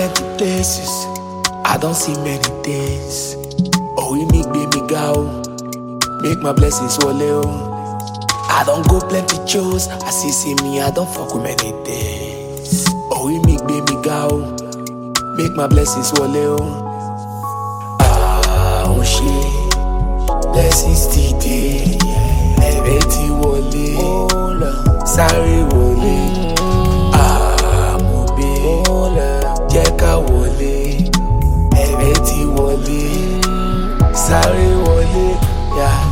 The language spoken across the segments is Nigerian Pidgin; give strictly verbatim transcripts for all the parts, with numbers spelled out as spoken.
plenty places, I don't see many things. Oh, we make baby go, make my blessings wole o. I don't go plenty shows, I see see me, I don't fuck with many things. Oh, we make baby go, make my blessings wole o. Ah, oh shit, blessings today, everything wole, sorry wole. Ah, mo be, jẹ́ ká wọlé, everything wole, sorry wole, yeah.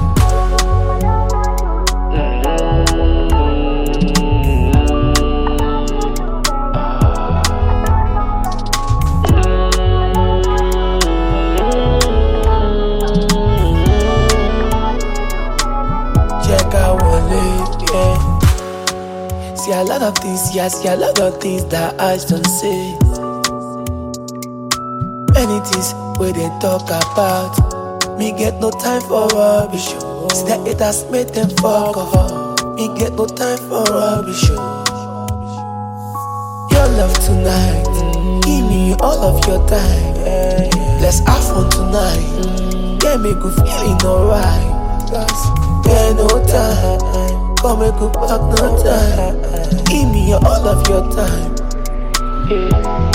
See a lot of things, yeah, see a lot of things that I don't say. Many things where they talk about, me get no time for rubbish. See the haters make them fuck off, me get no time for rubbish. Your love tonight, give me all of your time. Let's have fun tonight, get me good feeling alright. Get no time, come make good back no time. Give me your, all of your time. Yeah.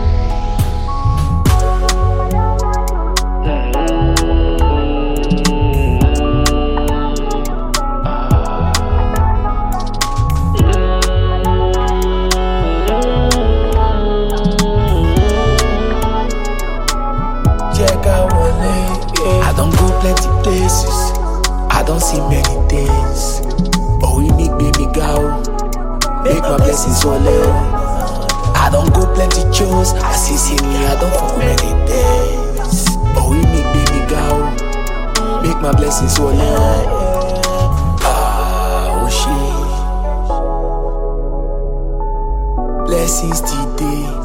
Check out one leg, yeah. I don't go plenty places, I don't see many things. Oh, we make baby go, make my blessings wole o. I don't go plenty shows, I see see me, I don't fuck with many things. Oh, we make baby go, make my blessings wole o. Ah, oh shit, blessings today.